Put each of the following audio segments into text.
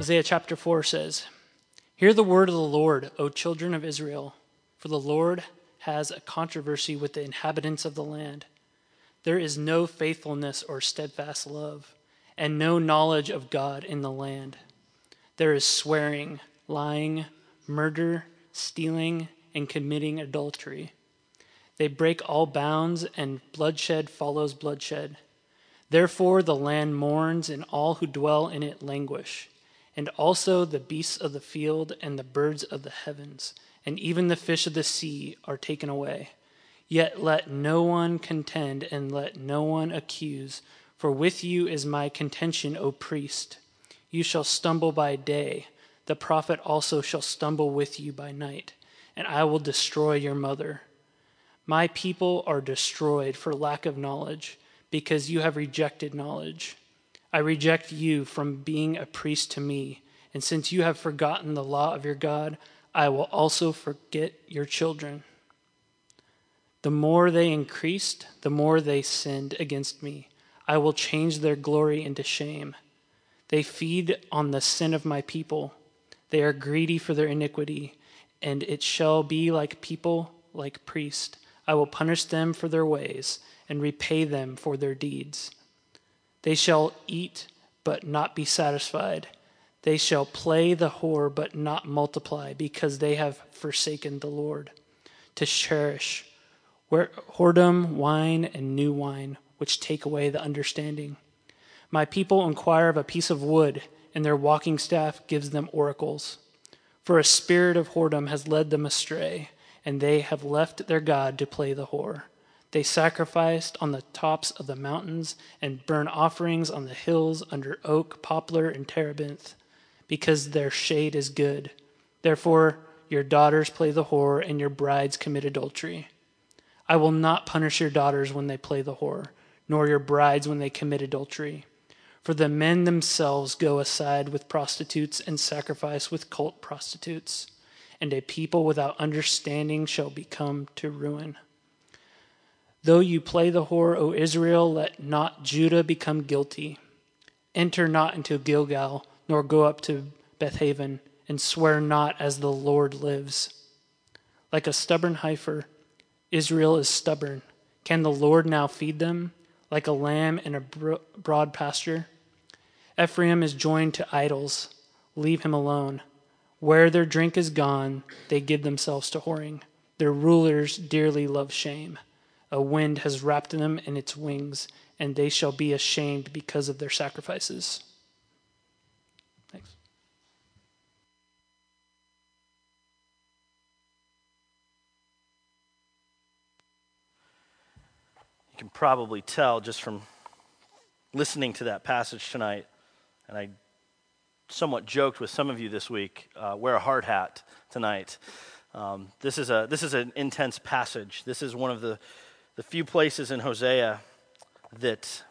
Hosea chapter 4 says, "Hear the word of the Lord, O children of Israel, for the Lord has a controversy with the inhabitants of the land. There is no faithfulness or steadfast love, and no knowledge of God in the land. There is swearing, lying, murder, stealing, and committing adultery. They break all bounds, and bloodshed follows bloodshed. Therefore the land mourns, and all who dwell in it languish. And also the beasts of the field and the birds of the heavens, and even the fish of the sea are taken away. Yet let no one contend, and let no one accuse, for with you is my contention, O priest. You shall stumble by day, the prophet also shall stumble with you by night, and I will destroy your mother. My people are destroyed for lack of knowledge, because you have rejected knowledge. I reject you from being a priest to me, and since you have forgotten the law of your God, I will also forget your children. The more they increased, the more they sinned against me. I will change their glory into shame. They feed on the sin of my people. They are greedy for their iniquity, and it shall be like people, like priests. I will punish them for their ways and repay them for their deeds. They shall eat but not be satisfied. They shall play the whore but not multiply, because they have forsaken the Lord to cherish whoredom, wine, and new wine, which take away the understanding. My people inquire of a piece of wood, and their walking staff gives them oracles. For a spirit of whoredom has led them astray, and they have left their God to play the whore. They sacrificed on the tops of the mountains and burn offerings on the hills under oak, poplar, and terebinth, because their shade is good. Therefore your daughters play the whore, and your brides commit adultery. I will not punish your daughters when they play the whore, nor your brides when they commit adultery. For the men themselves go aside with prostitutes and sacrifice with cult prostitutes, and a people without understanding shall become to ruin. Though you play the whore, O Israel, let not Judah become guilty. Enter not into Gilgal, nor go up to Bethaven, and swear not as the Lord lives. Like a stubborn heifer, Israel is stubborn. Can the Lord now feed them? Like a lamb in a broad pasture? Ephraim is joined to idols. Leave him alone. Where their drink is gone, they give themselves to whoring. Their rulers dearly love shame. A wind has wrapped them in its wings, and they shall be ashamed because of their sacrifices. Thanks. You can probably tell just from listening to that passage tonight, and I somewhat joked with some of you this week, wear a hard hat tonight. This is an intense passage. This is one of the few places in Hosea that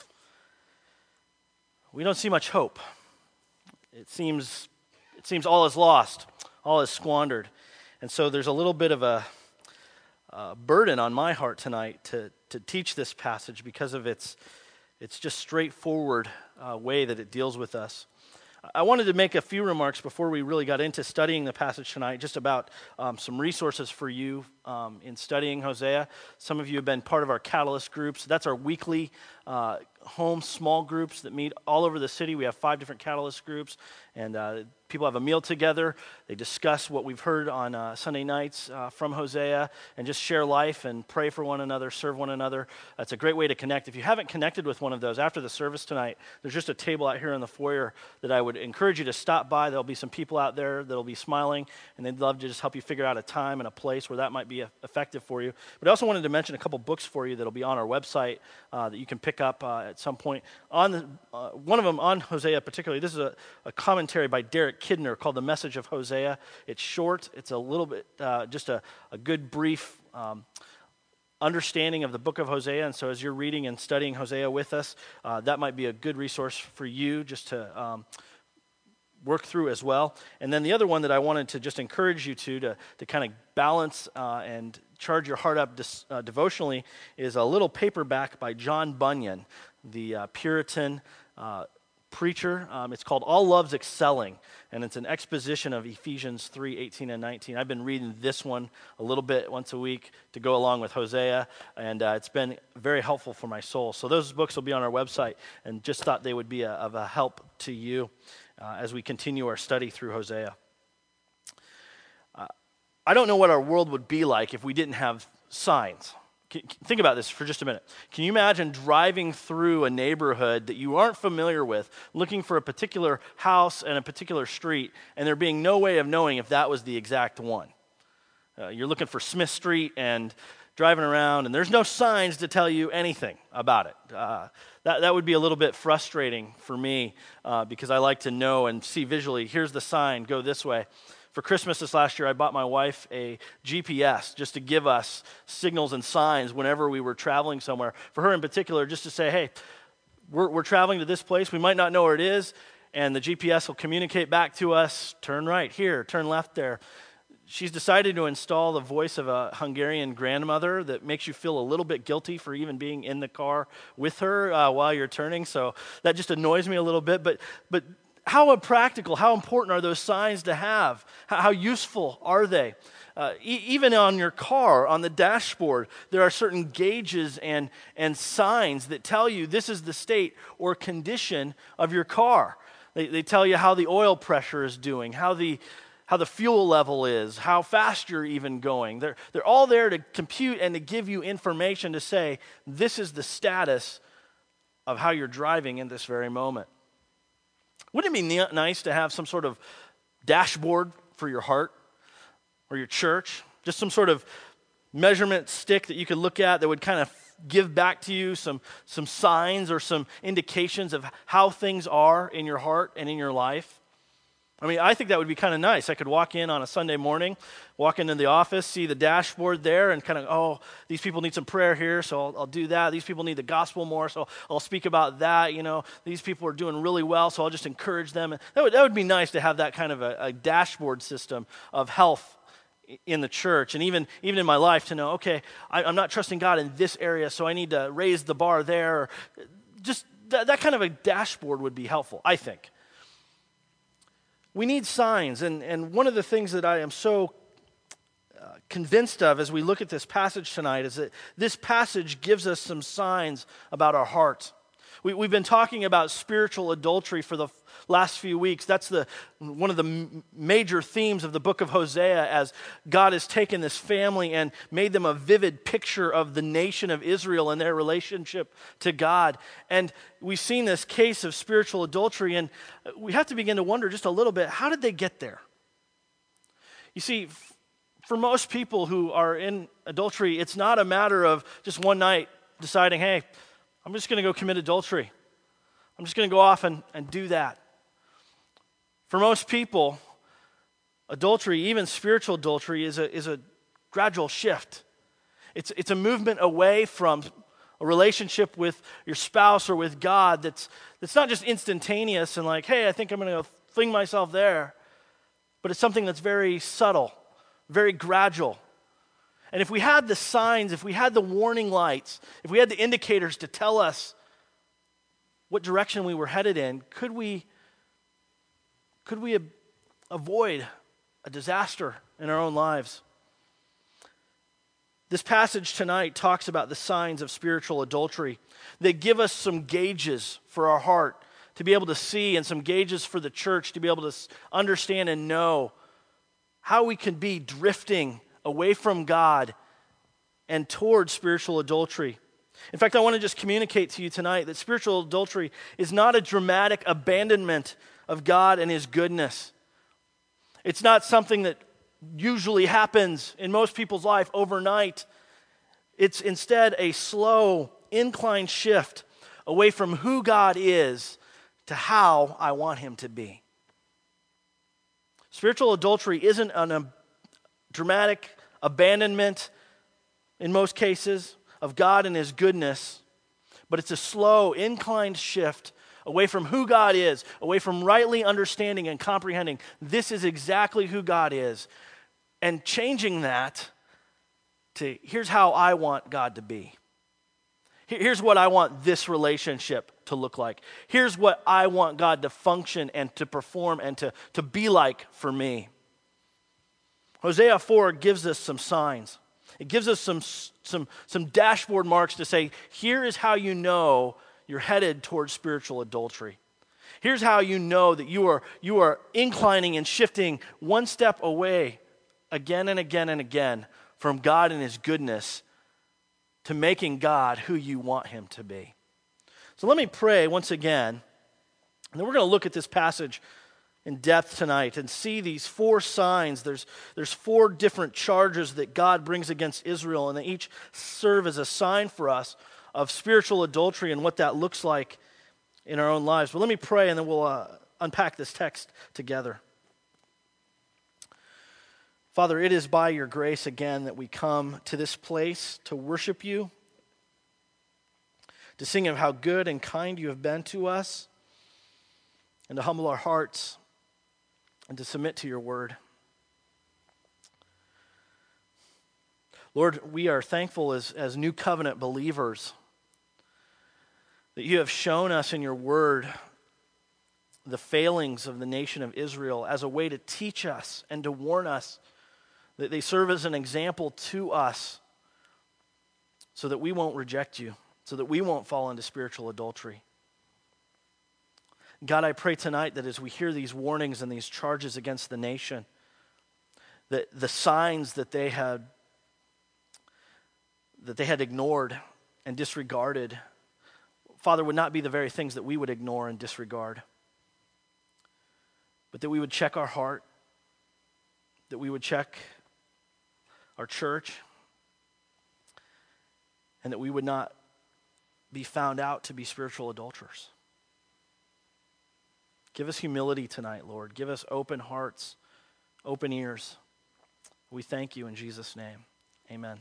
we don't see much hope. It seems all is lost, all is squandered. And so there's a little bit of a burden on my heart tonight to teach this passage because of its just straightforward way that it deals with us. I wanted to make a few remarks before we really got into studying the passage tonight, just about some resources for you in studying Hosea. Some of you have been part of our Catalyst groups. That's our weekly home small groups that meet all over the city. We have 5 different Catalyst groups, and people have a meal together. They discuss what we've heard on Sunday nights from Hosea and just share life and pray for one another, serve one another. It's a great way to connect. If you haven't connected with one of those after the service tonight, there's just a table out here in the foyer that I would encourage you to stop by. There'll be some people out there that'll be smiling, and they'd love to just help you figure out a time and a place where that might be effective for you. But I also wanted to mention a couple books for you that'll be on our website that you can pick up at some point. One of them on Hosea particularly, this is a commentary by Derek Kidner called The Message of Hosea. It's short. It's a little bit, just a good brief understanding of the book of Hosea. And so as you're reading and studying Hosea with us, that might be a good resource for you just to work through as well. And then the other one that I wanted to just encourage you to kind of balance and charge your heart up devotionally is a little paperback by John Bunyan, the Puritan preacher. It's called All Love's Excelling, and it's an exposition of Ephesians 3:18 and 19. I've been reading this one a little bit once a week to go along with Hosea, and it's been very helpful for my soul. So those books will be on our website, and just thought they would be of a help to you as we continue our study through Hosea. I don't know what our world would be like if we didn't have signs. Think about this for just a minute. Can you imagine driving through a neighborhood that you aren't familiar with, looking for a particular house and a particular street, and there being no way of knowing if that was the exact one? You're looking for Smith Street and driving around, and there's no signs to tell you anything about it. That would be a little bit frustrating for me because I like to know and see visually, here's the sign, go this way. For Christmas this last year, I bought my wife a GPS just to give us signals and signs whenever we were traveling somewhere. For her in particular, just to say, hey, we're traveling to this place. We might not know where it is, and the GPS will communicate back to us, turn right here, turn left there. She's decided to install the voice of a Hungarian grandmother that makes you feel a little bit guilty for even being in the car with her while you're turning. So that just annoys me a little bit. But how impractical, how important are those signs to have? How useful are they? Even on your car, on the dashboard, there are certain gauges and signs that tell you this is the state or condition of your car. They tell you how the oil pressure is doing, how the fuel level is, how fast you're even going. They're all there to compute and to give you information to say this is the status of how you're driving in this very moment. Wouldn't it be nice to have some sort of dashboard for your heart or your church? Just some sort of measurement stick that you could look at that would kind of give back to you some signs or some indications of how things are in your heart and in your life. I mean, I think that would be kind of nice. I could walk in on a Sunday morning, walk into the office, see the dashboard there, and kind of, oh, these people need some prayer here, so I'll do that. These people need the gospel more, so I'll speak about that. You know, these people are doing really well, so I'll just encourage them. That would be nice to have that kind of a dashboard system of health in the church, and even in my life to know, okay, I'm not trusting God in this area, so I need to raise the bar there. Just that kind of a dashboard would be helpful, I think. We need signs, and one of the things that I am so convinced of as we look at this passage tonight is that this passage gives us some signs about our heart. We've been talking about spiritual adultery for the last few weeks. That's one of the major themes of the book of Hosea, as God has taken this family and made them a vivid picture of the nation of Israel and their relationship to God. And we've seen this case of spiritual adultery, and we have to begin to wonder just a little bit, how did they get there? You see, for most people who are in adultery, it's not a matter of just one night deciding, hey, I'm just going to go commit adultery. I'm just going to go off and do that. For most people, adultery, even spiritual adultery, is a gradual shift. It's a movement away from a relationship with your spouse or with God that's not just instantaneous and like, hey, I think I'm going to go fling myself there. But it's something that's very subtle, very gradual. And if we had the signs, if we had the warning lights, if we had the indicators to tell us what direction we were headed in, could we avoid a disaster in our own lives? This passage tonight talks about the signs of spiritual adultery. They give us some gauges for our heart to be able to see, and some gauges for the church to be able to understand and know how we can be drifting away from God and towards spiritual adultery. In fact, I want to just communicate to you tonight that spiritual adultery is not a dramatic abandonment of God and His goodness. It's not something that usually happens in most people's life overnight. It's instead a slow, incline shift away from who God is to how I want Him to be. Spiritual adultery isn't a dramatic abandonment, in most cases, of God and His goodness, but it's a slow, inclined shift away from who God is, away from rightly understanding and comprehending this is exactly who God is, and changing that to here's how I want God to be. Here's what I want this relationship to look like. Here's what I want God to function and to perform and to be like for me. Hosea 4 gives us some signs. It gives us some dashboard marks to say, here is how you know you're headed towards spiritual adultery. Here's how you know that you are inclining and shifting one step away again and again and again from God and His goodness to making God who you want Him to be. So let me pray once again, and then we're going to look at this passage in depth tonight and see these 4 signs. There's 4 different charges that God brings against Israel, and they each serve as a sign for us of spiritual adultery and what that looks like in our own lives. But let me pray, and then we'll unpack this text together. Father, it is by your grace again that we come to this place to worship you, to sing of how good and kind you have been to us, and to humble our hearts and to submit to your word. Lord, we are thankful as new covenant believers that you have shown us in your word the failings of the nation of Israel as a way to teach us and to warn us, that they serve as an example to us so that we won't reject you, so that we won't fall into spiritual adultery. God, I pray tonight that as we hear these warnings and these charges against the nation, that the signs that they had ignored and disregarded, Father, would not be the very things that we would ignore and disregard, but that we would check our heart, that we would check our church, and that we would not be found out to be spiritual adulterers. Give us humility tonight, Lord. Give us open hearts, open ears. We thank you in Jesus' name. Amen.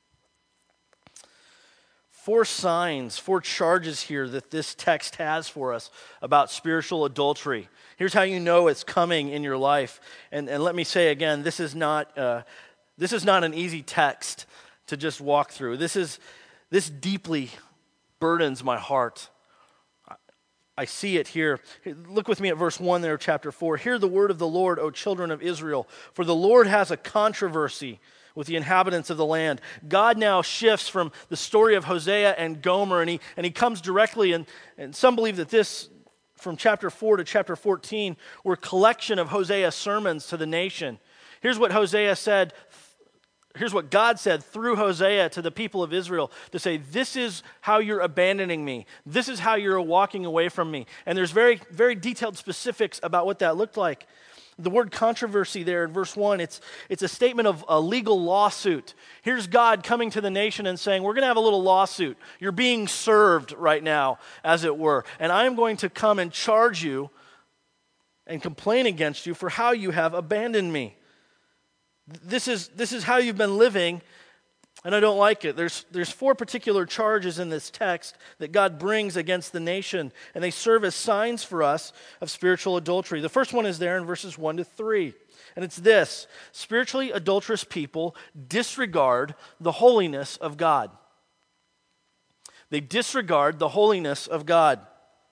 4 signs, 4 charges here that this text has for us about spiritual adultery. Here's how you know it's coming in your life. And let me say again, this is not an easy text to just walk through. This deeply burdens my heart. I see it here. Look with me at verse 1 there, chapter 4. Hear the word of the Lord, O children of Israel, for the Lord has a controversy with the inhabitants of the land. God now shifts from the story of Hosea and Gomer, and he comes directly, and some believe that this, from chapter 4 to chapter 14, were a collection of Hosea's sermons to the nation. Here's what Hosea said. Here's what God said through Hosea to the people of Israel to say, this is how you're abandoning me. This is how you're walking away from me. And there's very, very detailed specifics about what that looked like. The word controversy there in verse 1, it's a statement of a legal lawsuit. Here's God coming to the nation and saying, we're going to have a little lawsuit. You're being served right now, as it were. And I'm going to come and charge you and complain against you for how you have abandoned me. This is how you've been living, and I don't like it. There's 4 particular charges in this text that God brings against the nation, and they serve as signs for us of spiritual adultery. The first one is there in verses 1 to 3, and it's this: spiritually adulterous people disregard the holiness of God. They disregard the holiness of God.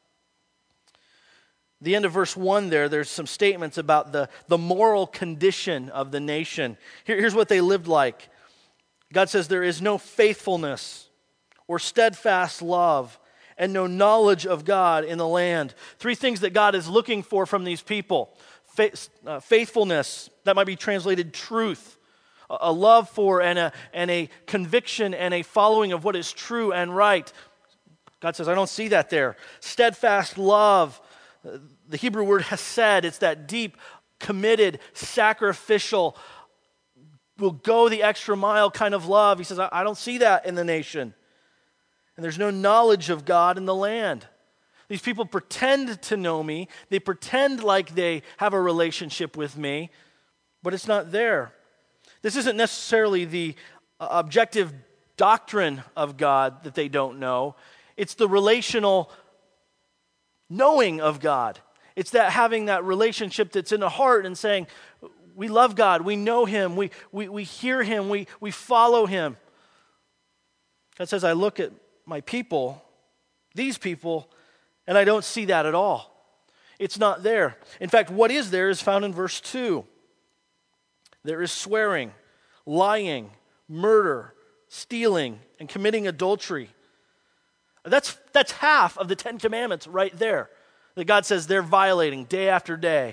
The end of verse 1 there's some statements about the moral condition of the nation. Here's what they lived like. God says there is no faithfulness or steadfast love and no knowledge of God in the land. 3 things that God is looking for from these people. Faithfulness, that might be translated truth. A love for and a conviction and a following of what is true and right. God says, I don't see that there. Steadfast love. The Hebrew word hesed, it's that deep, committed, sacrificial, will go the extra mile kind of love. He says, I don't see that in the nation. And there's no knowledge of God in the land. These people pretend to know me. They pretend like they have a relationship with me, but it's not there. This isn't necessarily the objective doctrine of God that they don't know. It's the relational knowing of God. It's that having that relationship that's in the heart and saying, we love God, we know Him, we hear Him, we follow Him. God says, I look at my people, these people, and I don't see that at all. It's not there. In fact, what is there is found in verse 2. There is swearing, lying, murder, stealing, and committing adultery. That's half of the 10 Commandments right there that God says they're violating day after day.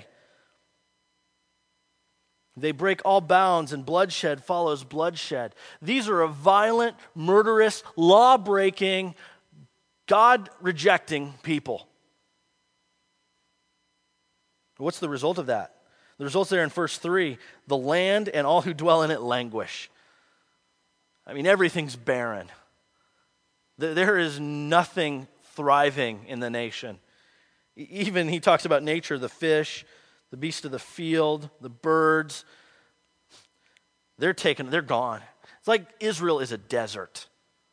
They break all bounds, and bloodshed follows bloodshed. These are a violent, murderous, law-breaking, God-rejecting people. What's the result of that? The result's there in verse 3. The land and all who dwell in it languish. I mean, everything's barren. There is nothing thriving in the nation. Even he talks about nature, the fish, the beast of the field, the birds. They're gone. It's like Israel is a desert.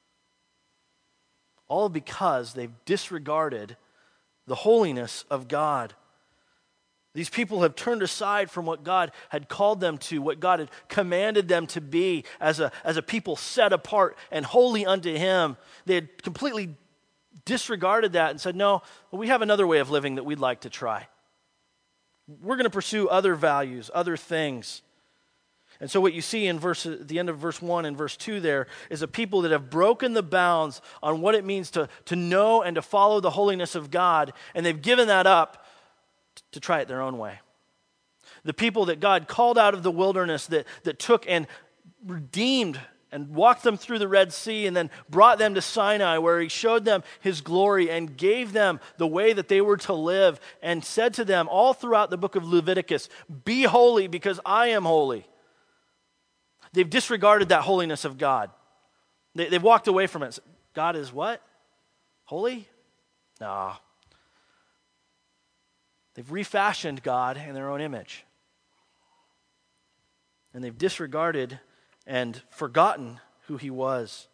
All because they've disregarded the holiness of God. These people have turned aside from what God had called them to, what God had commanded them to be as a people set apart and holy unto Him. They had completely disregarded that and said, no, we have another way of living that we'd like to try. We're going to pursue other values, other things. And so what you see in the end of verse 1 and verse 2 there is a people that have broken the bounds on what it means to know and to follow the holiness of God, and they've given that up to try it their own way. The people that God called out of the wilderness, that took and redeemed and walked them through the Red Sea and then brought them to Sinai, where He showed them His glory and gave them the way that they were to live, and said to them all throughout the book of Leviticus, be holy because I am holy. They've disregarded that holiness of God. They've walked away from it. God is what? Holy? No. They've refashioned God in their own image. And they've disregarded and forgotten who He was.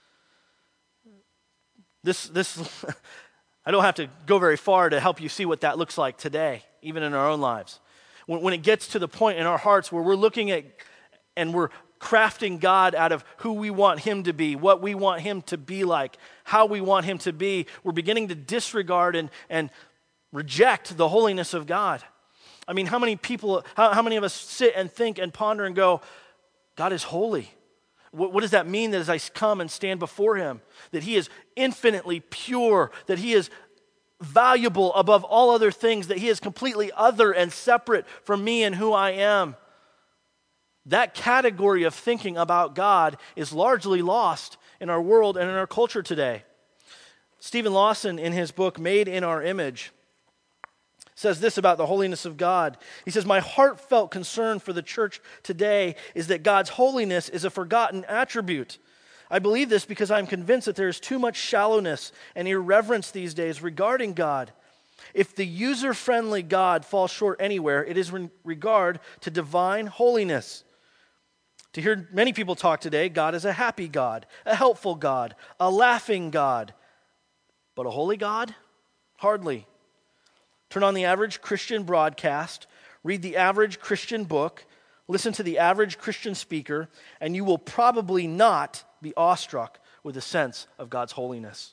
This I don't have to go very far to help you see what that looks like today, even in our own lives. When it gets to the point in our hearts where we're looking at and we're crafting God out of who we want Him to be, what we want Him to be like, how we want Him to be, we're beginning to disregard and reject the holiness of God. I mean, how many of us sit and think and ponder and go, God is holy. What does that mean that as I come and stand before Him? That He is infinitely pure, that He is valuable above all other things, that He is completely other and separate from me and who I am. That category of thinking about God is largely lost in our world and in our culture today. Stephen Lawson, in his book, Made in Our Image, says this about the holiness of God. He says, my heartfelt concern for the church today is that God's holiness is a forgotten attribute. I believe this because I'm convinced that there is too much shallowness and irreverence these days regarding God. If the user-friendly God falls short anywhere, it is in regard to divine holiness. To hear many people talk today, God is a happy God, a helpful God, a laughing God. But a holy God? Hardly. Turn on the average Christian broadcast, read the average Christian book, listen to the average Christian speaker, and you will probably not be awestruck with a sense of God's holiness.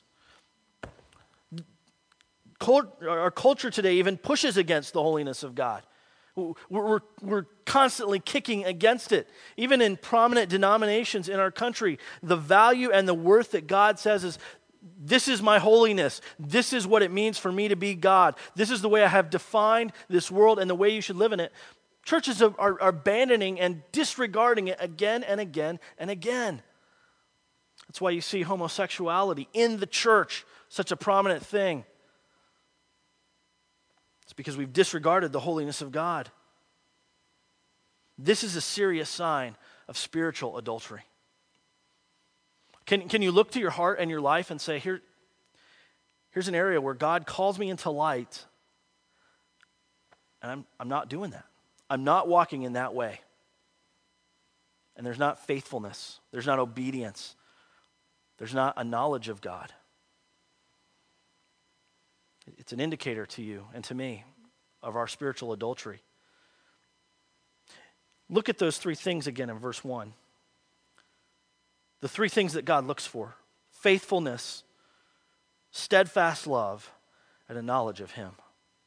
Our culture today even pushes against the holiness of God. We're constantly kicking against it. Even in prominent denominations in our country, the value and the worth that God says is, this is my holiness. This is what it means for me to be God. This is the way I have defined this world and the way you should live in it. Churches are abandoning and disregarding it again and again and again. That's why you see homosexuality in the church, such a prominent thing. It's because we've disregarded the holiness of God. This is a serious sign of spiritual adultery. Can you look to your heart and your life and say, here's an area where God calls me into light, and I'm not doing that. I'm not walking in that way. And there's not faithfulness. There's not obedience. There's not a knowledge of God. It's an indicator to you and to me of our spiritual adultery. Look at those three things again in verse 1. The three things that God looks for: faithfulness, steadfast love, and a knowledge of him.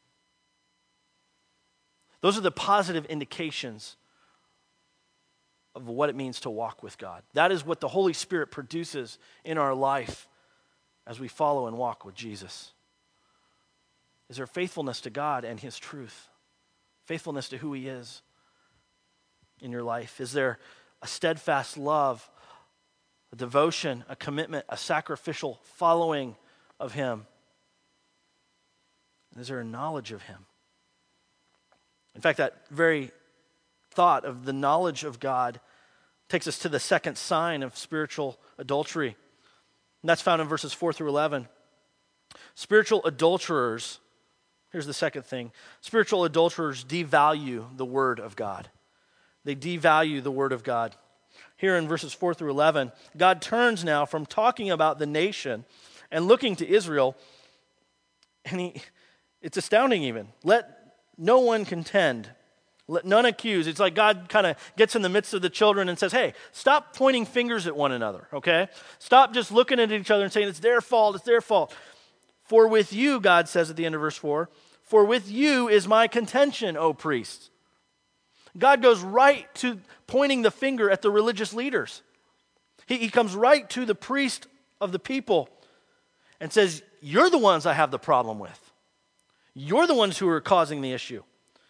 Those are the positive indications of what it means to walk with God. That is what the Holy Spirit produces in our life as we follow and walk with Jesus. Is there faithfulness to God and his truth? Faithfulness to who he is in your life? Is there a steadfast love, a devotion, a commitment, a sacrificial following of him? And is there a knowledge of him? In fact, that very thought of the knowledge of God takes us to the second sign of spiritual adultery. And that's found in verses 4 through 11. Spiritual adulterers, here's the second thing. Spiritual adulterers devalue the word of God. They devalue the word of God. Here in verses 4 through 11, God turns now from talking about the nation and looking to Israel, and it's astounding even. Let no one contend. Let none accuse. It's like God kind of gets in the midst of the children and says, hey, stop pointing fingers at one another, okay? Stop just looking at each other and saying, it's their fault, it's their fault. For with you, God says at the end of verse 4, for with you is my contention, O priests. God goes right to pointing the finger at the religious leaders. He comes right to the priest of the people and says, you're the ones I have the problem with. You're the ones who are causing the issue.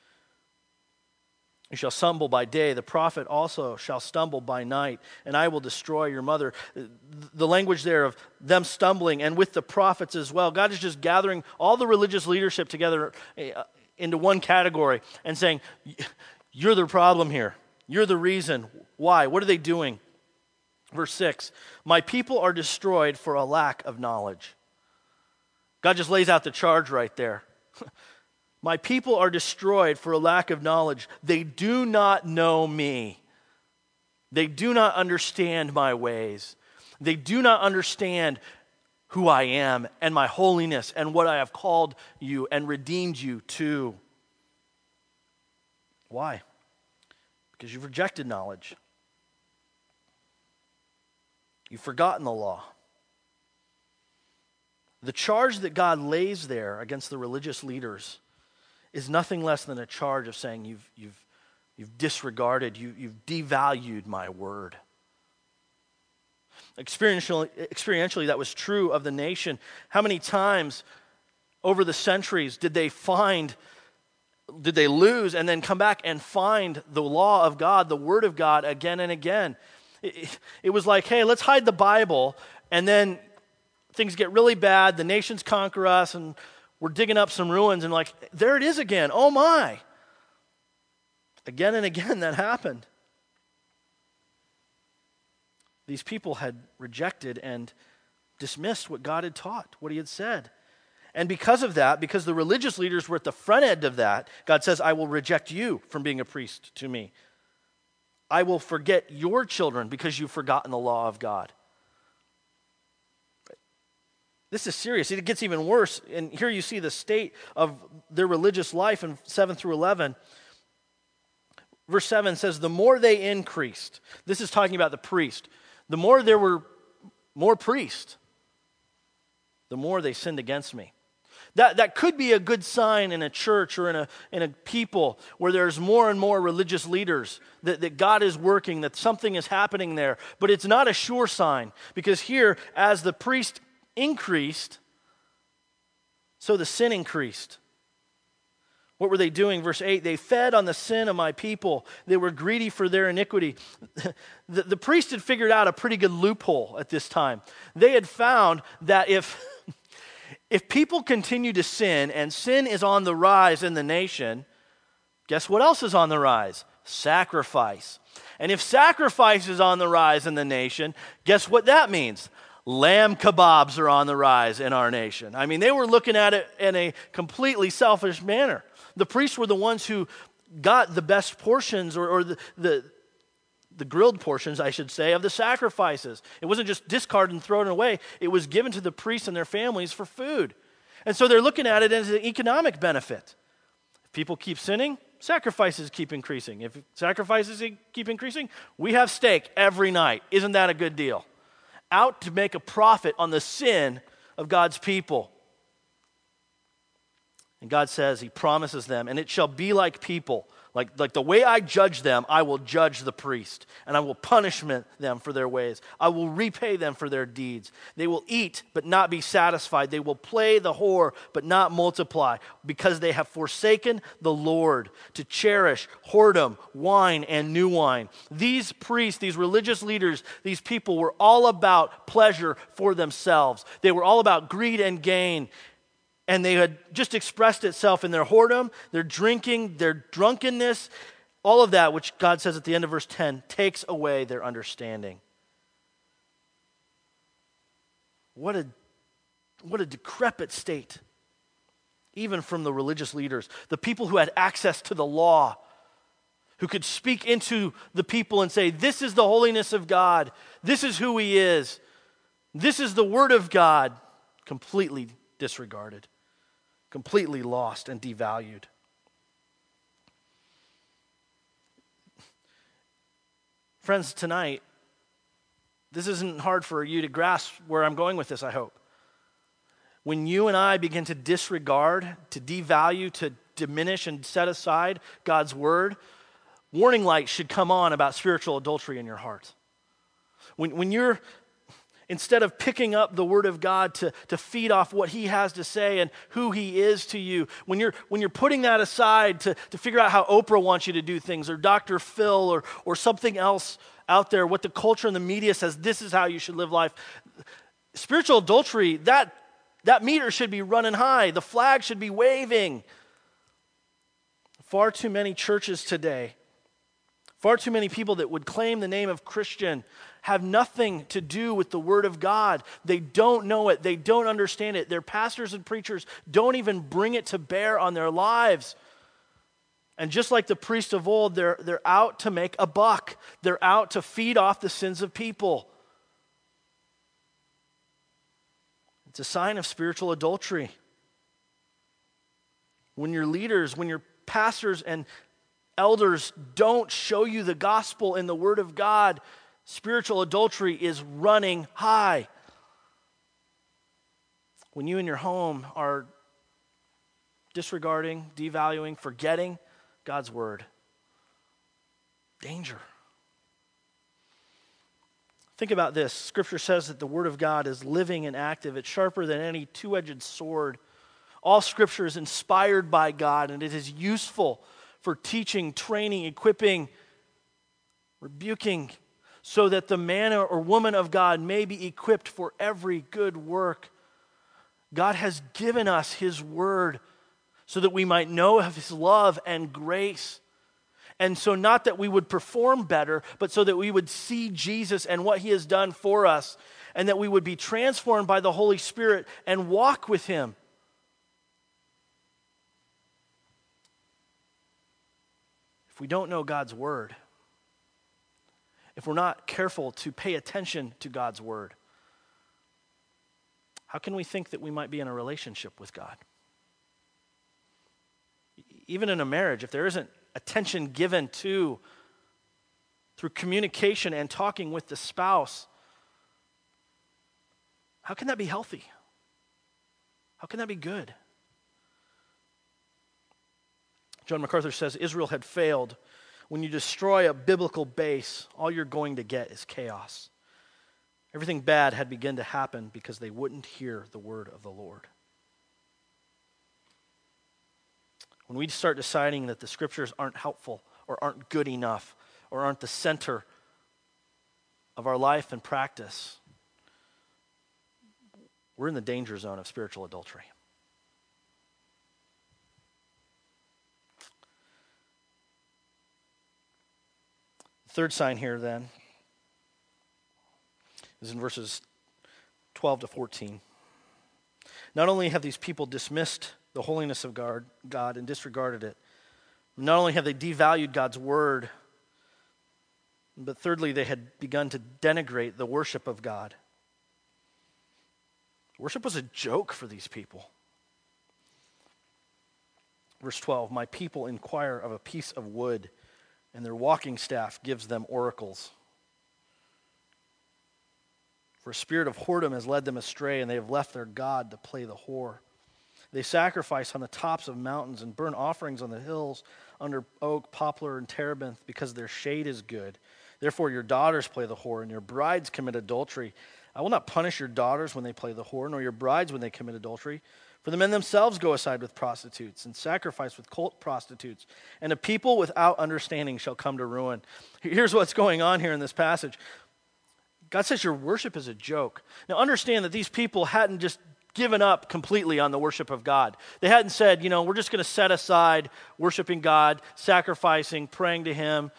You shall stumble by day, the prophet also shall stumble by night, and I will destroy your mother. The language there of them stumbling and with the prophets as well. God is just gathering all the religious leadership together into one category and saying, you're the problem here. You're the reason. Why? What are they doing? Verse 6, my people are destroyed for a lack of knowledge. God just lays out the charge right there. My people are destroyed for a lack of knowledge. They do not know me. They do not understand my ways. They do not understand who I am and my holiness and what I have called you and redeemed you to. Why? Because you've rejected knowledge. You've forgotten the law. The charge that God lays there against the religious leaders is nothing less than a charge of saying you've disregarded, you've devalued my word. Experientially, that was true of the nation. How many times over the centuries did they lose and then come back and find the law of God, the word of God again and again? It was like, hey, let's hide the Bible, and then things get really bad, the nations conquer us, and we're digging up some ruins, and like, there it is again. Oh my. Again and again that happened. These people had rejected and dismissed what God had taught, what he had said. And because of that, because the religious leaders were at the front end of that, God says, I will reject you from being a priest to me. I will forget your children because you've forgotten the law of God. This is serious. It gets even worse. And here you see the state of their religious life in 7 through 11. Verse 7 says, the more they increased. This is talking about the priest. The more there were more priests, the more they sinned against me. That could be a good sign in a church or in a people where there's more and more religious leaders, that God is working, that something is happening there. But it's not a sure sign, because here, as the priest increased, so the sin increased. What were they doing? Verse 8, they fed on the sin of my people. They were greedy for their iniquity. The priest had figured out a pretty good loophole at this time. They had found that if people continue to sin and sin is on the rise in the nation, guess what else is on the rise? Sacrifice. And if sacrifice is on the rise in the nation, guess what that means? Lamb kebabs are on the rise in our nation. I mean, they were looking at it in a completely selfish manner. The priests were the ones who got the best portions or the grilled portions, I should say, of the sacrifices. It wasn't just discarded and thrown away. It was given to the priests and their families for food. And so they're looking at it as an economic benefit. If people keep sinning, sacrifices keep increasing. If sacrifices keep increasing, we have steak every night. Isn't that a good deal? Out to make a profit on the sin of God's people. And God says, he promises them, and it shall be like people. Like the way I judge them, I will judge the priest, and I will punish them for their ways. I will repay them for their deeds. They will eat, but not be satisfied. They will play the whore, but not multiply, because they have forsaken the Lord to cherish whoredom, wine, and new wine. These priests, these religious leaders, these people were all about pleasure for themselves. They were all about greed and gain. And they had just expressed itself in their whoredom, their drinking, their drunkenness, all of that, which God says at the end of verse 10, takes away their understanding. What a decrepit state, even from the religious leaders, the people who had access to the law, who could speak into the people and say, this is the holiness of God, this is who he is, this is the word of God, completely disregarded. Completely lost and devalued. Friends, tonight, this isn't hard for you to grasp where I'm going with this, I hope. When you and I begin to disregard, to devalue, to diminish and set aside God's word, warning lights should come on about spiritual adultery in your heart. When you're instead of picking up the word of God to feed off what he has to say and who he is to you, when you're putting that aside to figure out how Oprah wants you to do things, or Dr. Phil, or something else out there, what the culture and the media says, this is how you should live life. Spiritual adultery, that meter should be running high. The flag should be waving. Far too many churches today, far too many people that would claim the name of Christian have nothing to do with the Word of God. They don't know it. They don't understand it. Their pastors and preachers don't even bring it to bear on their lives. And just like the priests of old, they're out to make a buck. They're out to feed off the sins of people. It's a sign of spiritual adultery. When your leaders, when your pastors and elders don't show you the gospel in the Word of God, spiritual adultery is running high. When you in your home are disregarding, devaluing, forgetting God's word, danger. Think about this. Scripture says that the word of God is living and active. It's sharper than any two-edged sword. All Scripture is inspired by God, and it is useful for teaching, training, equipping, rebuking, so that the man or woman of God may be equipped for every good work. God has given us his word so that we might know of his love and grace. And so not that we would perform better, but so that we would see Jesus and what he has done for us, and that we would be transformed by the Holy Spirit and walk with him. If we don't know God's word, if we're not careful to pay attention to God's word, how can we think that we might be in a relationship with God? Even in a marriage, if there isn't attention given to, through communication and talking with the spouse, how can that be healthy? How can that be good? John MacArthur says Israel had failed. When you destroy a biblical base, all you're going to get is chaos. Everything bad had begun to happen because they wouldn't hear the word of the Lord. When we start deciding that the scriptures aren't helpful or aren't good enough or aren't the center of our life and practice, we're in the danger zone of spiritual adultery. The third sign here then is in verses 12 to 14. Not only have these people dismissed the holiness of God and disregarded it, not only have they devalued God's word, but thirdly, they had begun to denigrate the worship of God. Worship was a joke for these people. Verse 12, my people inquire of a piece of wood, and their walking staff gives them oracles. For a spirit of whoredom has led them astray, and they have left their God to play the whore. They sacrifice on the tops of mountains and burn offerings on the hills under oak, poplar, and terebinth, because their shade is good. Therefore your daughters play the whore, and your brides commit adultery. I will not punish your daughters when they play the whore, nor your brides when they commit adultery. For the men themselves go aside with prostitutes and sacrifice with cult prostitutes. And a people without understanding shall come to ruin. Here's what's going on here in this passage. God says your worship is a joke. Now understand that these people hadn't just given up completely on the worship of God. They hadn't said, we're just going to set aside worshiping God, sacrificing, praying to Him.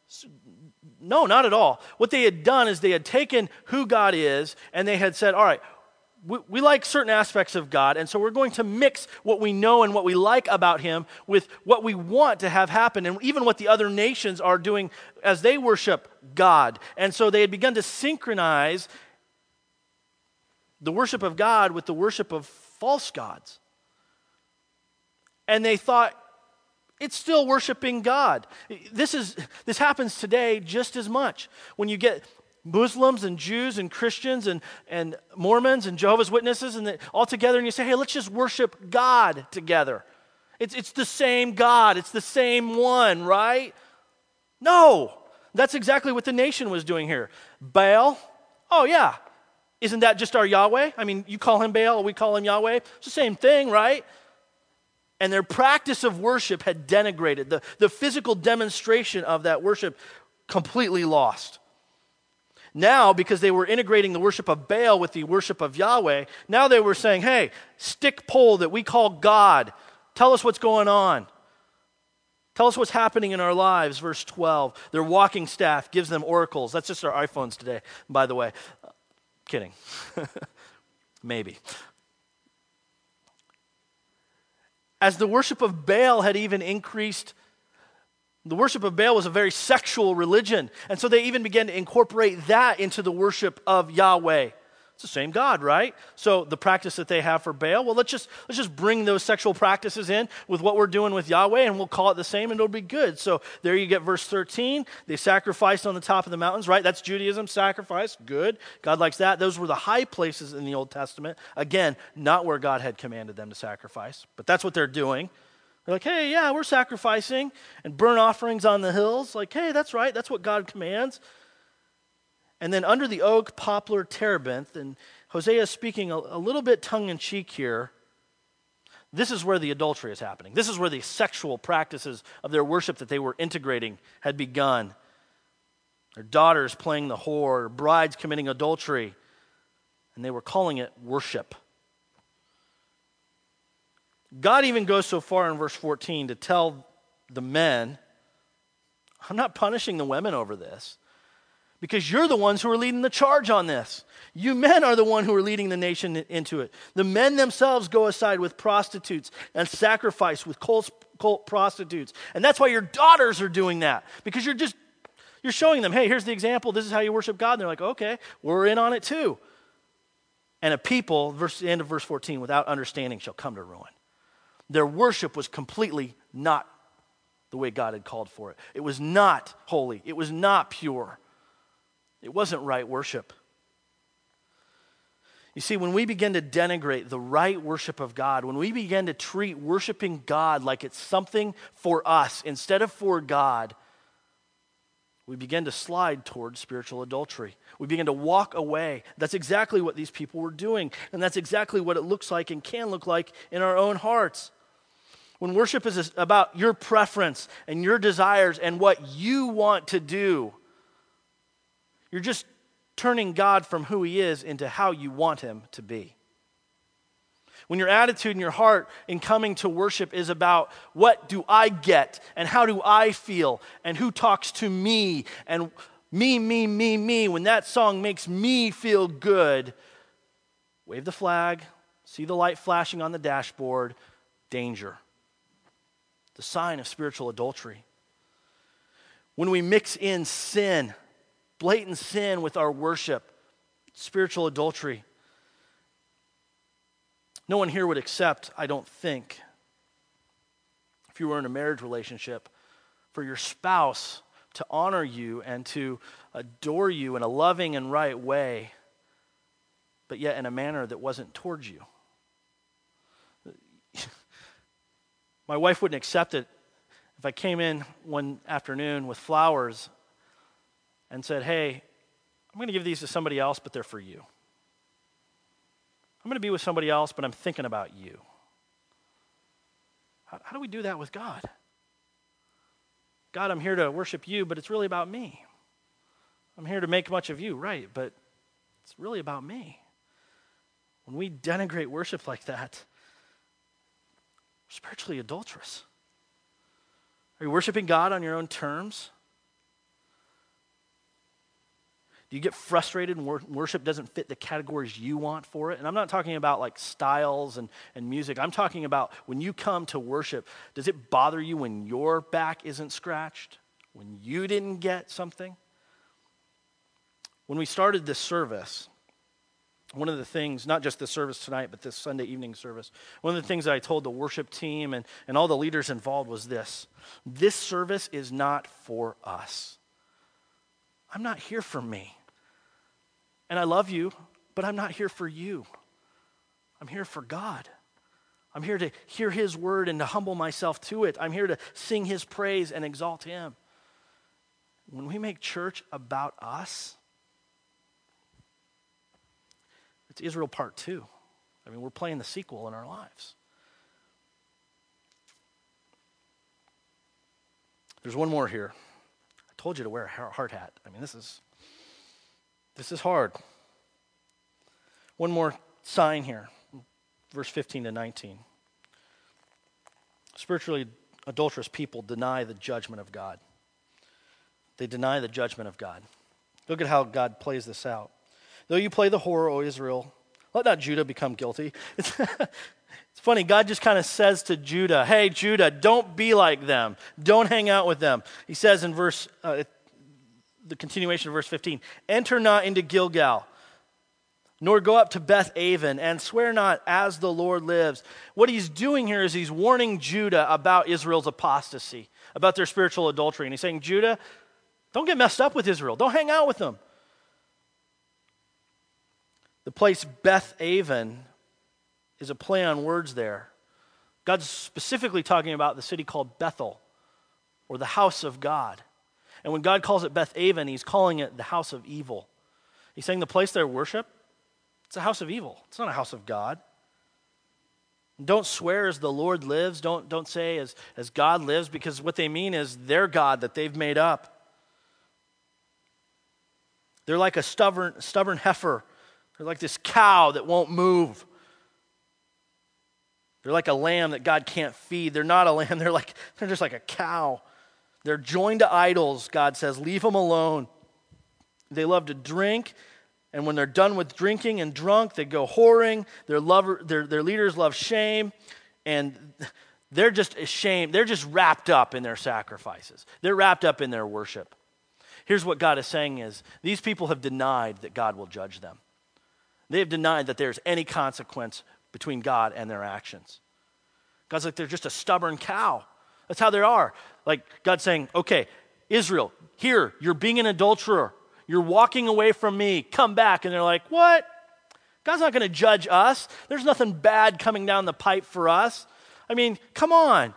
No, not at all. What they had done is they had taken who God is and they had said, all right, we like certain aspects of God, and so we're going to mix what we know and what we like about Him with what we want to have happen, and even what the other nations are doing as they worship God. And so they had begun to synchronize the worship of God with the worship of false gods. And they thought, it's still worshiping God. This happens today just as much. When you get Muslims and Jews and Christians and Mormons and Jehovah's Witnesses and all together, and you say, hey, let's just worship God together. It's the same God. It's the same one, right? No. That's exactly what the nation was doing here. Baal, oh yeah. Isn't that just our Yahweh? I mean, you call him Baal, we call him Yahweh. It's the same thing, right? And their practice of worship had denigrated. The physical demonstration of that worship completely lost. Now, because they were integrating the worship of Baal with the worship of Yahweh, now they were saying, hey, stick pole that we call God, tell us what's going on. Tell us what's happening in our lives. Verse 12, their walking staff gives them oracles. That's just our iPhones today, by the way. Kidding. Maybe. As the worship of Baal had even increased, the worship of Baal was a very sexual religion. And so they even began to incorporate that into the worship of Yahweh. It's the same God, right? So the practice that they have for Baal, well, let's just bring those sexual practices in with what we're doing with Yahweh, and we'll call it the same, and it'll be good. So there you get verse 13. They sacrificed on the top of the mountains, right? That's Judaism, sacrifice, good. God likes that. Those were the high places in the Old Testament. Again, not where God had commanded them to sacrifice, but that's what they're doing. They're like, hey, yeah, we're sacrificing and burn offerings on the hills. Like, hey, that's right. That's what God commands. And then under the oak, poplar, terebinth, and Hosea is speaking a little bit tongue-in-cheek here. This is where the adultery is happening. This is where the sexual practices of their worship that they were integrating had begun. Their daughters playing the whore, brides committing adultery, and they were calling it worship. God even goes so far in verse 14 to tell the men, I'm not punishing the women over this, because you're the ones who are leading the charge on this. You men are the one who are leading the nation into it. The men themselves go aside with prostitutes and sacrifice with cult prostitutes. And that's why your daughters are doing that, because you're showing them, hey, here's the example. This is how you worship God. And they're like, okay, we're in on it too. And a people, the end of verse 14, without understanding shall come to ruin. Their worship was completely not the way God had called for it. It was not holy. It was not pure. It wasn't right worship. You see, when we begin to denigrate the right worship of God, when we begin to treat worshiping God like it's something for us instead of for God, we begin to slide towards spiritual adultery. We begin to walk away. That's exactly what these people were doing, and that's exactly what it looks like and can look like in our own hearts. When worship is about your preference and your desires and what you want to do, you're just turning God from who He is into how you want Him to be. When your attitude and your heart in coming to worship is about what do I get and how do I feel and who talks to me and me, when that song makes me feel good, wave the flag, see the light flashing on the dashboard, danger. The sign of spiritual adultery. When we mix in sin, blatant sin with our worship, spiritual adultery. No one here would accept, I don't think, if you were in a marriage relationship, for your spouse to honor you and to adore you in a loving and right way but yet in a manner that wasn't towards you. My wife wouldn't accept it if I came in one afternoon with flowers and said, hey, I'm going to give these to somebody else, but they're for you. I'm going to be with somebody else, but I'm thinking about you. How do we do that with God? God, I'm here to worship you, but it's really about me. I'm here to make much of you, right, but it's really about me. When we denigrate worship like that, we're spiritually adulterous. Are you worshiping God on your own terms? Do you get frustrated when worship doesn't fit the categories you want for it? And I'm not talking about like styles and music. I'm talking about when you come to worship, does it bother you when your back isn't scratched? When you didn't get something? When we started this service, one of the things, not just the service tonight, but this Sunday evening service, one of the things that I told the worship team and all the leaders involved was this. This service is not for us. I'm not here for me. And I love you, but I'm not here for you. I'm here for God. I'm here to hear his word and to humble myself to it. I'm here to sing his praise and exalt him. When we make church about us, it's Israel Part 2. I mean, we're playing the sequel in our lives. There's one more here. I told you to wear a hard hat. I mean, this is hard. One more sign here, verse 15 to 19. Spiritually adulterous people deny the judgment of God. They deny the judgment of God. Look at how God plays this out. Though you play the whore, O Israel, let not Judah become guilty. It's funny, God just kind of says to Judah, hey, Judah, don't be like them. Don't hang out with them. He says in the continuation of verse 15, enter not into Gilgal, nor go up to Beth-aven, and swear not as the Lord lives. What he's doing here is he's warning Judah about Israel's apostasy, about their spiritual adultery. And he's saying, Judah, don't get messed up with Israel. Don't hang out with them. The place Beth-aven is a play on words there. God's specifically talking about the city called Bethel, or the house of God. And when God calls it Beth-aven, he's calling it the house of evil. He's saying the place they worship, it's a house of evil. It's not a house of God. Don't swear as the Lord lives. Don't say as God lives, because what they mean is their God that they've made up. They're like a stubborn heifer. They're like this cow that won't move. They're like a lamb that God can't feed. They're not a lamb. They're just like a cow. They're joined to idols, God says. Leave them alone. They love to drink, and when they're done with drinking and drunk, they go whoring. Their leaders love shame, and they're just ashamed. They're just wrapped up in their sacrifices. They're wrapped up in their worship. Here's what God is saying is, these people have denied that God will judge them. They have denied that there's any consequence between God and their actions. God's like, they're just a stubborn cow. That's how they are. Like God's saying, okay, Israel, here, you're being an adulterer. You're walking away from me. Come back. And they're like, what? God's not going to judge us. There's nothing bad coming down the pipe for us. I mean, come on.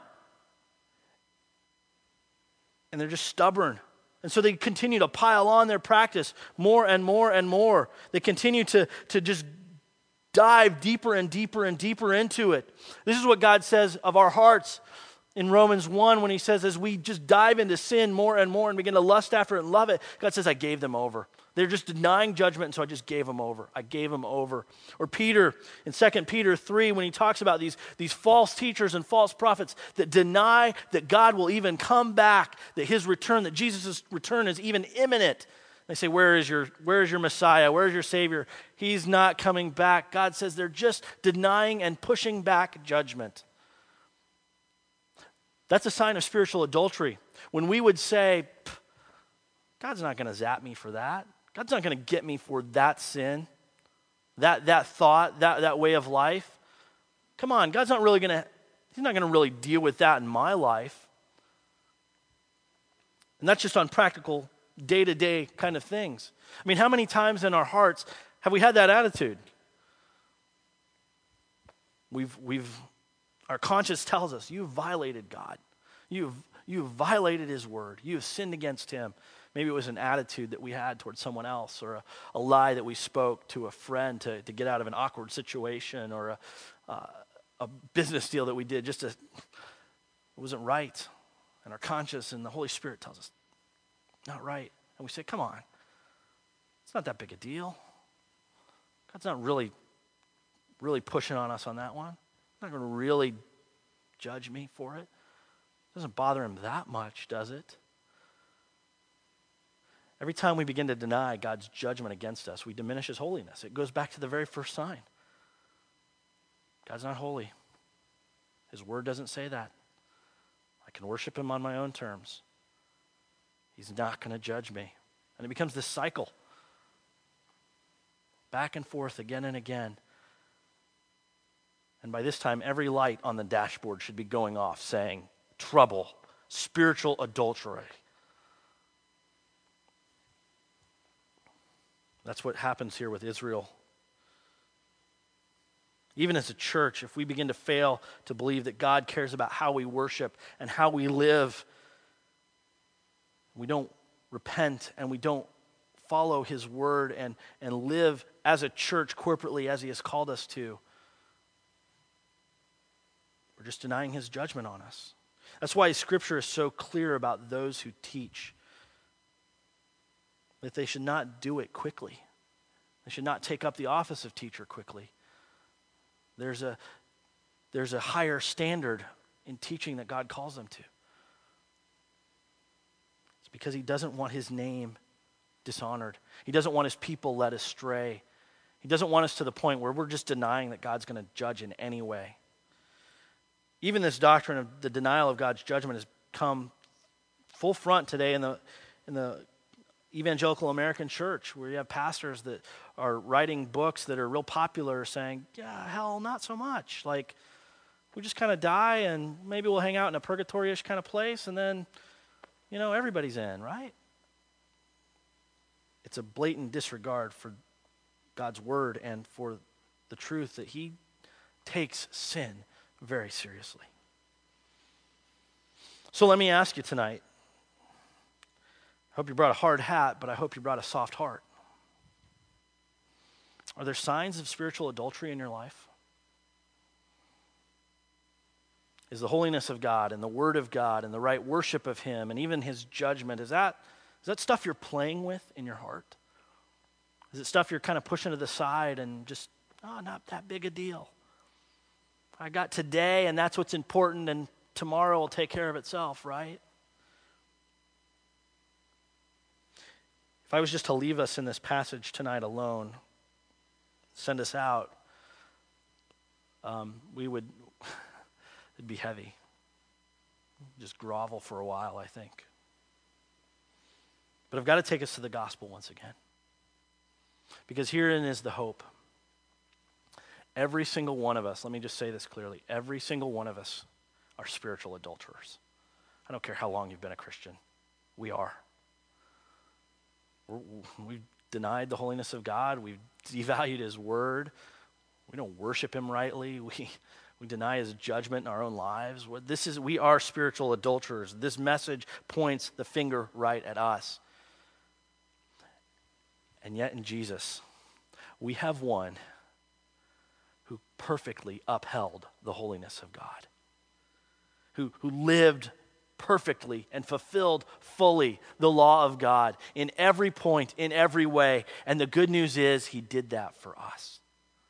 And they're just stubborn. And so they continue to pile on their practice more and more and more. They continue to just dive deeper and deeper and deeper into it. This is what God says of our hearts in Romans 1 when he says, as we just dive into sin more and more and begin to lust after it and love it, God says, I gave them over. They're just denying judgment, and so I just gave them over. I gave them over. Or Peter, in 2 Peter 3, when he talks about these false teachers and false prophets that deny that God will even come back, that his return, that Jesus' return is even imminent. They say, where is your Messiah? Where is your Savior? He's not coming back. God says they're just denying and pushing back judgment. That's a sign of spiritual adultery. When we would say, God's not going to zap me for that. God's not going to get me for that sin, that thought, that way of life. Come on, God's not really he's not going to really deal with that in my life. And that's just on practical, day-to-day kind of things. I mean, how many times in our hearts have we had that attitude? Our conscience tells us, you've violated God. You've violated his word. You've sinned against him. Maybe it was an attitude that we had towards someone else, or a lie that we spoke to a friend to get out of an awkward situation, or a business deal that we did it wasn't right. And our conscience and the Holy Spirit tells us, not right. And we say, come on, it's not that big a deal. God's not really pushing on us on that one. Not going to really judge me for it. It doesn't bother him that much, does it? Every time we begin to deny God's judgment against us, we diminish his holiness. It goes back to the very first sign. God's not holy. His word doesn't say that. I can worship him on my own terms. He's not going to judge me. And it becomes this cycle. Back and forth again and again. And by this time, every light on the dashboard should be going off saying, trouble, spiritual adultery. That's what happens here with Israel. Even as a church, if we begin to fail to believe that God cares about how we worship and how we live, we don't repent and we don't follow his word and live as a church corporately as he has called us to, we're just denying his judgment on us. That's why Scripture is so clear about those who teach, that they should not do it quickly. They should not take up the office of teacher quickly. There's a higher standard in teaching that God calls them to. It's because he doesn't want his name dishonored. He doesn't want his people led astray. He doesn't want us to the point where we're just denying that God's going to judge in any way. Even this doctrine of the denial of God's judgment has come full front today in the evangelical American church, where you have pastors that are writing books that are real popular saying, yeah, hell, not so much. Like, we just kind of die and maybe we'll hang out in a purgatory-ish kind of place and then, everybody's in, right? It's a blatant disregard for God's word and for the truth that he takes sin very seriously. So let me ask you tonight. I hope you brought a hard hat, but I hope you brought a soft heart. Are there signs of spiritual adultery in your life? Is the holiness of God and the word of God and the right worship of him and even his judgment, is that stuff you're playing with in your heart? Is it stuff you're kind of pushing to the side and just, not that big a deal? I got today and that's what's important, and tomorrow will take care of itself, right? If I was just to leave us in this passage tonight alone, send us out, it'd be heavy. Just grovel for a while, I think. But I've got to take us to the gospel once again. Because herein is the hope. Every single one of us, let me just say this clearly, every single one of us are spiritual adulterers. I don't care how long you've been a Christian. We are. We've denied the holiness of God. We've devalued his word. We don't worship him rightly. We deny his judgment in our own lives. We are spiritual adulterers. This message points the finger right at us. And yet in Jesus, we have one who perfectly upheld the holiness of God, who lived perfectly and fulfilled fully the law of God in every point, in every way. And the good news is he did that for us.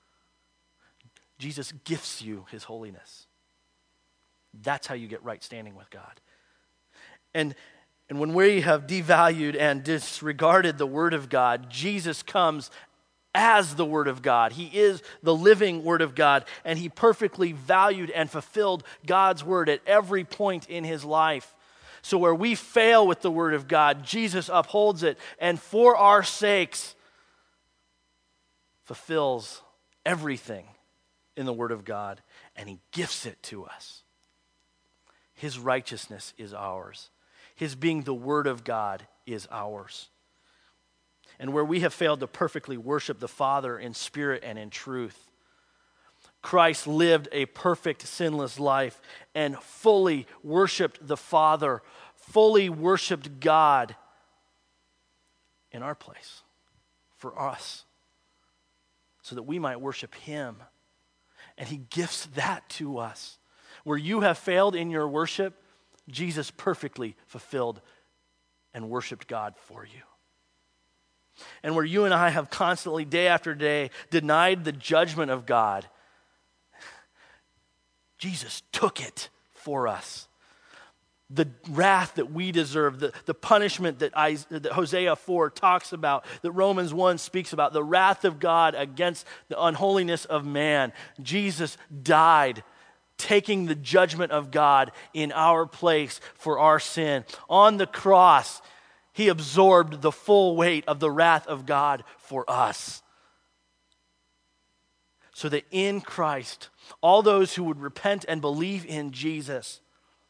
Jesus gifts you his holiness. That's how you get right standing with God. And when we have devalued and disregarded the word of God, Jesus comes as the word of God. He is the living word of God, and he perfectly valued and fulfilled God's word at every point in his life. So where we fail with the word of God, Jesus upholds it, and for our sakes fulfills everything in the word of God, and he gifts it to us. His righteousness is ours. His being the word of God is ours. And where we have failed to perfectly worship the Father in spirit and in truth, Christ lived a perfect, sinless life and fully worshiped the Father, fully worshiped God in our place, for us, so that we might worship him. And he gifts that to us. Where you have failed in your worship, Jesus perfectly fulfilled and worshiped God for you. And where you and I have constantly, day after day, denied the judgment of God, Jesus took it for us. The wrath that we deserve, the punishment that Hosea 4 talks about, that Romans 1 speaks about, the wrath of God against the unholiness of man. Jesus died, taking the judgment of God in our place for our sin. On the cross, he absorbed the full weight of the wrath of God for us. So that in Christ, all those who would repent and believe in Jesus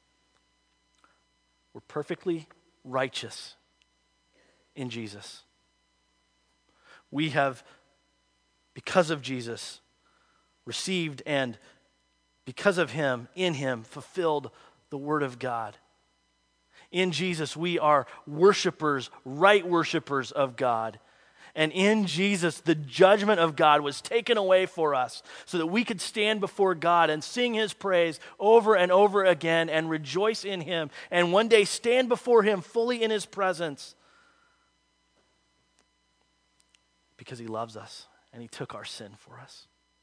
were perfectly righteous in Jesus. We have, because of Jesus, received and because of him, in him, fulfilled the word of God. In Jesus, we are worshipers, right worshipers of God. And in Jesus, the judgment of God was taken away for us so that we could stand before God and sing his praise over and over again and rejoice in him and one day stand before him fully in his presence because he loves us and he took our sin for us.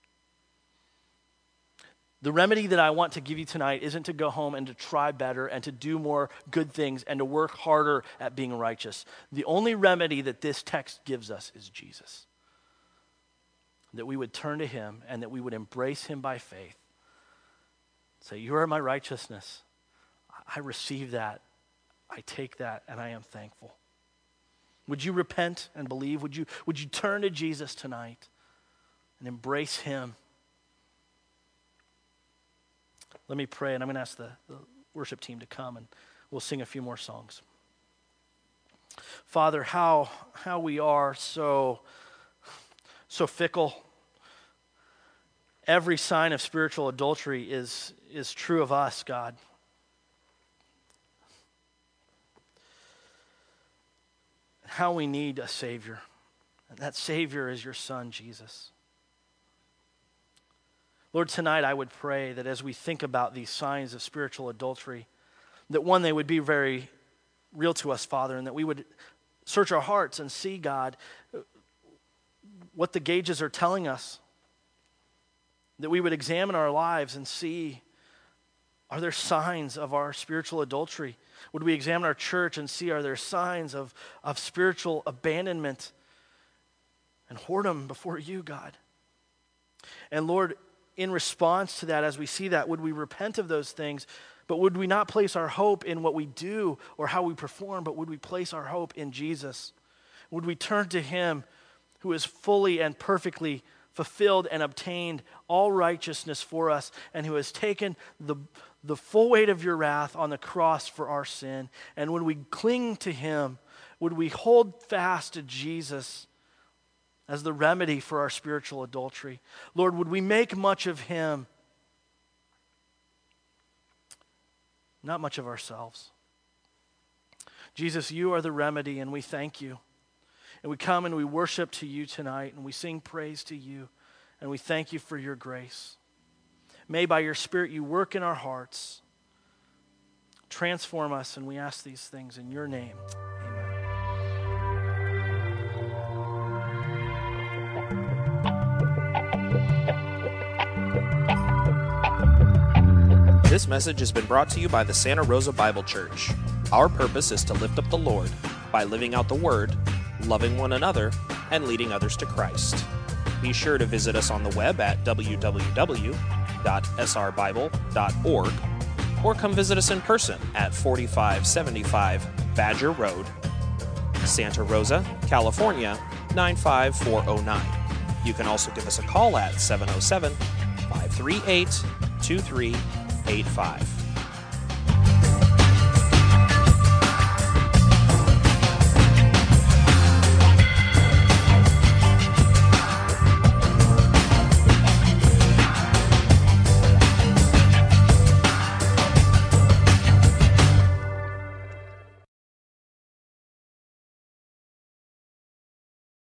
The remedy that I want to give you tonight isn't to go home and to try better and to do more good things and to work harder at being righteous. The only remedy that this text gives us is Jesus. That we would turn to him and that we would embrace him by faith. Say, you are my righteousness. I receive that. I take that and I am thankful. Would you repent and believe? Would you turn to Jesus tonight and embrace him? Let me pray, and I'm going to ask the worship team to come, and we'll sing a few more songs. Father, how we are so fickle. Every sign of spiritual adultery is true of us, God. How we need a Savior, and that Savior is your Son, Jesus. Lord, tonight I would pray that as we think about these signs of spiritual adultery, that one, they would be very real to us, Father, and that we would search our hearts and see, God, what the gauges are telling us. That we would examine our lives and see, are there signs of our spiritual adultery? Would we examine our church and see, are there signs of spiritual abandonment and whoredom before you, God? And Lord, in response to that, as we see that, would we repent of those things, but would we not place our hope in what we do or how we perform, but would we place our hope in Jesus? Would we turn to him who is fully and perfectly fulfilled and obtained all righteousness for us and who has taken the full weight of your wrath on the cross for our sin? And when we cling to him, would we hold fast to Jesus as the remedy for our spiritual adultery? Lord, would we make much of him, not much of ourselves? Jesus, you are the remedy, and we thank you. And we come and we worship to you tonight, and we sing praise to you, and we thank you for your grace. May by your Spirit you work in our hearts, transform us, and we ask these things in your name. This message has been brought to you by the Santa Rosa Bible Church. Our purpose is to lift up the Lord by living out the Word, loving one another, and leading others to Christ. Be sure to visit us on the web at www.srbible.org or come visit us in person at 4575 Badger Road, Santa Rosa, California, 95409. You can also give us a call at 707-538-2385.